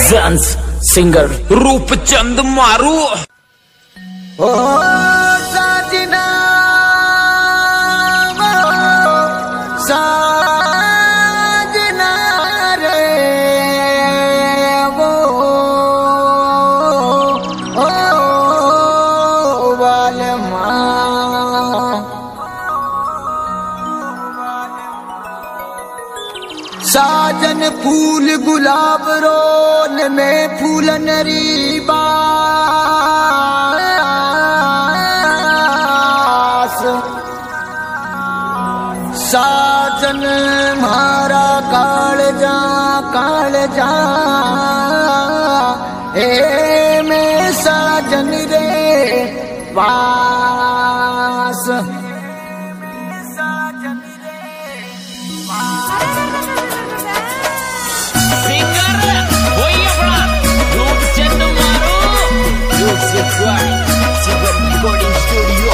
Presence singer Roopchand मारू। ओ साजना साजना रे वो ओ वालमा साजन फूल गुलाब रोन में फूलन बास साजन मारा काल जा ए में साजन रे वास रिकॉर्डिंग स्टूडियो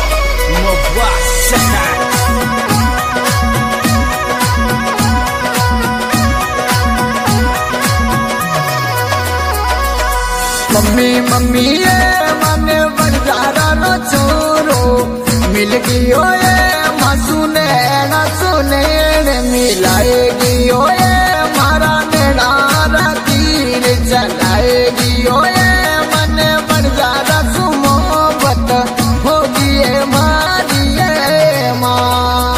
मम्मी मम्मी ये मने बंजारा नो छोरो मिल गयो ये मासूने ना सुने मिलाएगी ये मारा नेड़ा तीर चलाएगी ये मने बंजारा सुमोबत होगी ये मारी ये माँ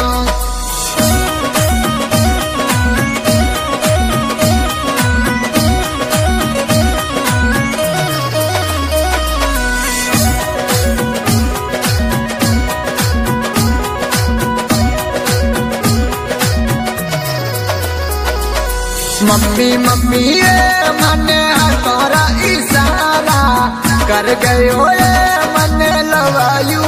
मम्मी मम्मी ये मने हमारा इशारा कर गयो ये मने लवायू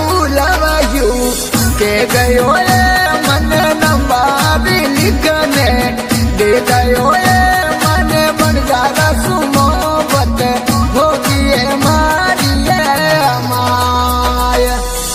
के गयो ये मने नंबर लिखने दे गयो ये मने बन जारा सुमोबत होगी ये मारी ये माया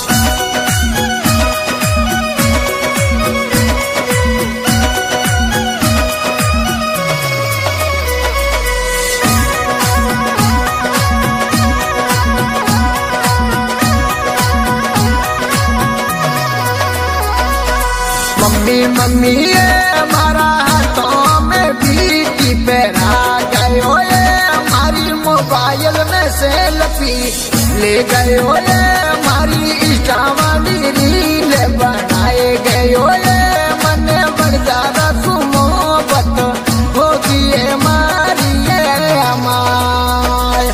मम्मी मम्मी ये हमारा हाथों में बीटी पहना गयो ये हमारी मोबाइल में सेल्फी ले गयो ये हमारी इंस्टा वाली रील बनाए गयो ये मने बन जारा सुमोबत होगी ये मारी ये हमार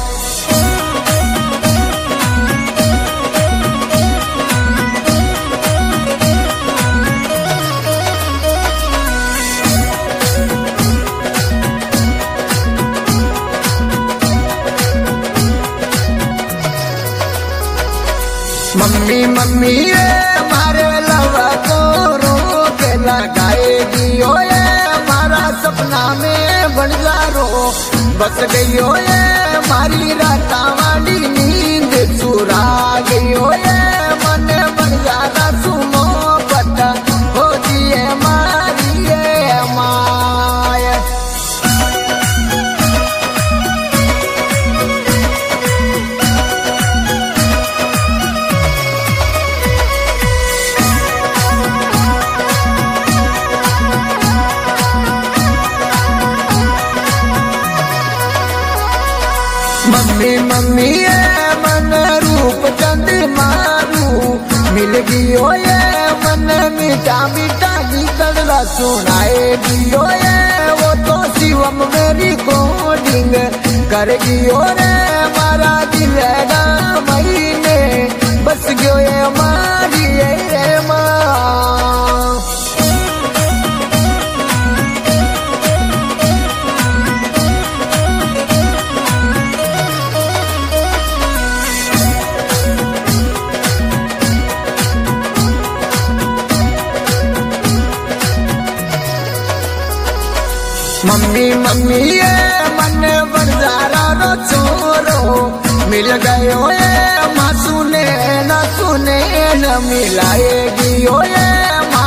मम्मी मम्मी ये हमारे लवा को रोक लगाएगी ओ ये हमारा सपना में बन जा रो बस गई हो ये हमारी राता वाली नींद चुरा गई हो ये मन बन जाता सुनो पता होती है हमारी ये माया मम्मी मम्मी ये मन रूप चंद मारू मिल गयो ये मन मीठा मीठा गीतड़ा सुनाएगी ये वो तो शिवम मेरी कोडिंग कर गयो रे मारा दिल ना महीने बस गयो ये मारी ये माँ मम्मी मम्मी ये मन बंजारा रो छोरो मिल गयो ये माँ सुने न मिलाएगी ये